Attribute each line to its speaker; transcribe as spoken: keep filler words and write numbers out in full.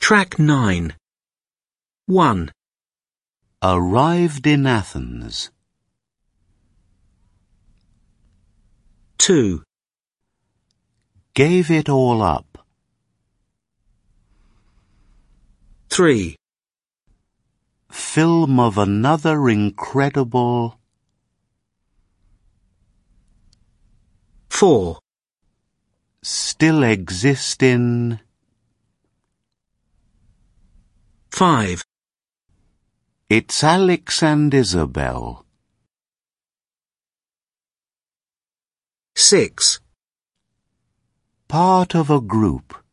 Speaker 1: Track nine. one.
Speaker 2: Arrived in Athens.
Speaker 1: two.
Speaker 2: Gave it all up.
Speaker 1: three.
Speaker 2: Film of another incredible.
Speaker 1: four.
Speaker 2: Still exist in.
Speaker 1: five.
Speaker 2: It's Alex and Isabel.
Speaker 1: six.
Speaker 2: Part of a group.